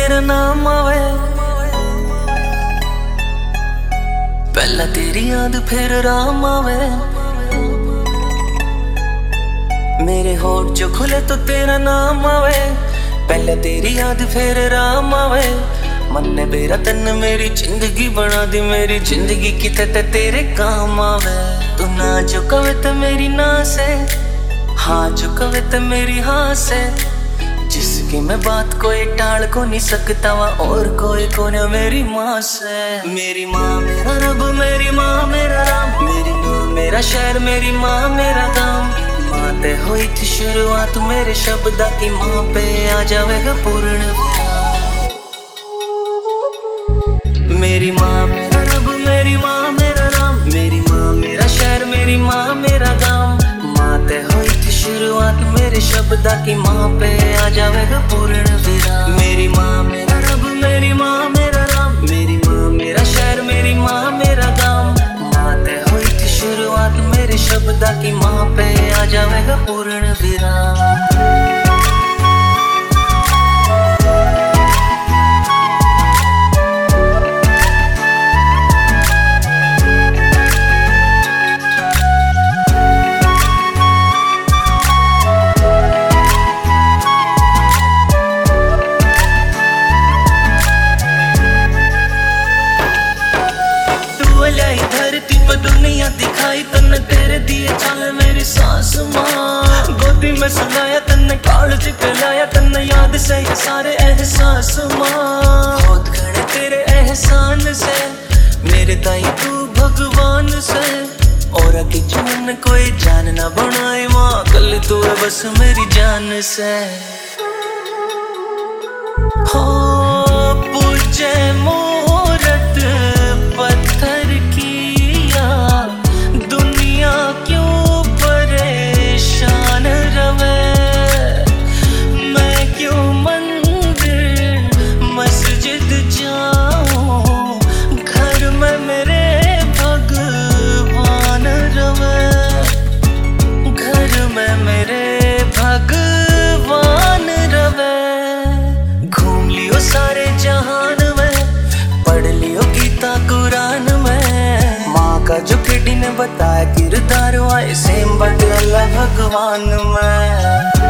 तेरा नाम आवे, पहला तेरी याद फिर राम आवे। मेरे होठ जो खुले तो तेरा नाम आवे, पहले तेरी याद फिर राम आवे। मन ने बेरा तन मेरी जिंदगी बना दी, मेरी जिंदगी किते ते तेरे काम आवे। तू ना जो कवे तो मेरी ना से, हाँ जो कवे तो मेरी हाँ से। जिसकी मैं बात कोई टाल को नहीं सकता वा, और कोई को न मेरी माँ से। मेरी माँ मेरा रब, मेरी माँ मेरा राम, मेरी माँ मेरा शहर, मेरी माँ मेरा गाँव। माँ ते हुई थी शुरुआत मेरे शब्दा की, माँ पे आ जाएगा पूर्ण। मेरी माँ मेरा रब, मेरी माँ मेरा राम, मेरी माँ मेरा शहर, मेरी माँ मेरा गाँव। माँ ते हुई थी शुरुआत मेरे शब्दा की, माँ पे आ जाएगा पूर्ण विराम। मेरी माँ मेरा रब, मेरी माँ मेरा राम, मेरी माँ मेरा शहर, मेरी माँ मेरा गाँव। माँ ते हुई थी शुरुआत मेरे शब्दा की, माँ पे आ जाएगा पूर्ण विराम। धरती पर दुनिया दिखाई तन्ने, तेरे दिए चाले मेरी सास माँ। गोदी में सुलाया तन्ने, कालज पिलाया तन्ने, याद से ये सारे एहसास माँ। बहुत घड़े तेरे एहसान से, मेरे दाई तू भगवान से। और आगे चुन कोई जान ना बनाए माँ, कल तू है बस मेरी जान से। हो पूजे मूरत पत्थर की, दुनिया क्यों परेशान रवे। मैं क्यों मंदिर मस्जिद जाऊं, घर में मेरे भगवान रवे। घर में मेरे भगवान रवे। घूम लियो सारे जहान में, पढ़ लियो गीता कुरान में। माँ का जो किडी ने बताया किरदार, आए सेम बट अल्लाह भगवान में।